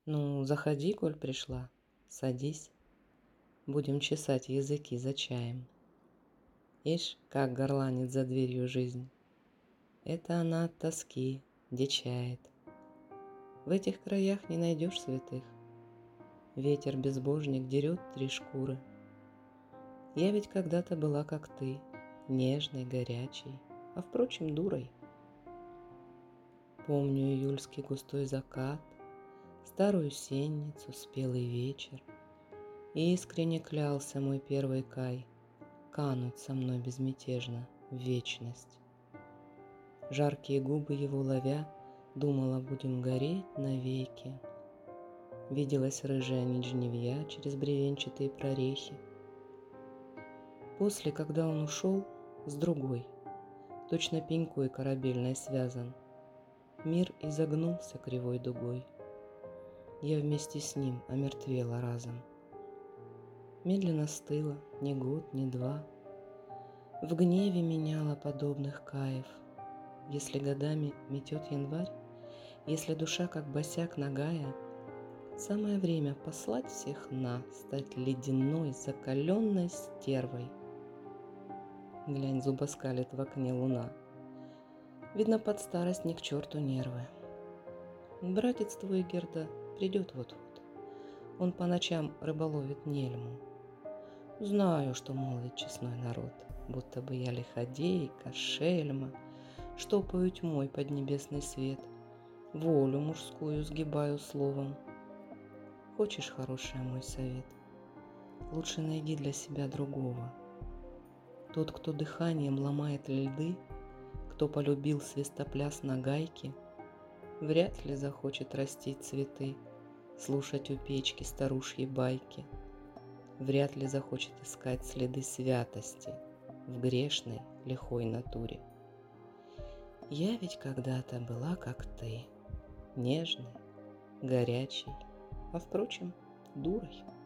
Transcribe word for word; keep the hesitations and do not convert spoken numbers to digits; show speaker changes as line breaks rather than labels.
Ну, заходи, коль пришла, садись, будем чесать языки за чаем. Ишь, как горланит за дверью жизнь. Это она от тоски дичает. В этих краях не найдешь святых. Ветер-безбожник дерет три шкуры. Я ведь когда-то была, как ты, нежной, горячей, а, впрочем, дурой. Помню июльский густой закат, старую сенницу, спелый вечер. И искренне клялся мой первый Кай кануть со мной безмятежно в вечность. Жаркие губы его ловя, думала, будем гореть навеки. Виделась рыжая нить жневья через бревенчатые прорехи. После, когда он ушел, с другой, точно пенькой корабельной связан, мир изогнулся кривой дугой. Я вместе с ним омертвела разом. Медленно стыла ни год, ни два. В гневе меняла подобных каев. Если годами метет январь, если душа, как босяк нагая, самое время послать всех на, стать ледяной, закаленной стервой. Глянь, зубоскалит в окне луна. Видно, под старость ни к черту нервы. Братец твой, Герда, придет вот-вот. Он по ночам рыболовит нельму. Знаю, что молвит честной народ, будто бы я лиходейка, шельма, штопаю тьмой поднебесный свет, волю мужскую сгибаю словом. Хочешь, хороший мой совет? Лучше найди для себя другого. Тот, кто дыханием ломает льды, кто полюбил свистопляс на гайке, вряд ли захочет растить цветы, слушать у печки старушьи байки. Вряд ли захочет искать следы святости в грешной, лихой натуре. Я ведь когда-то была, как ты, нежной, горячей, а, впрочем, дурой.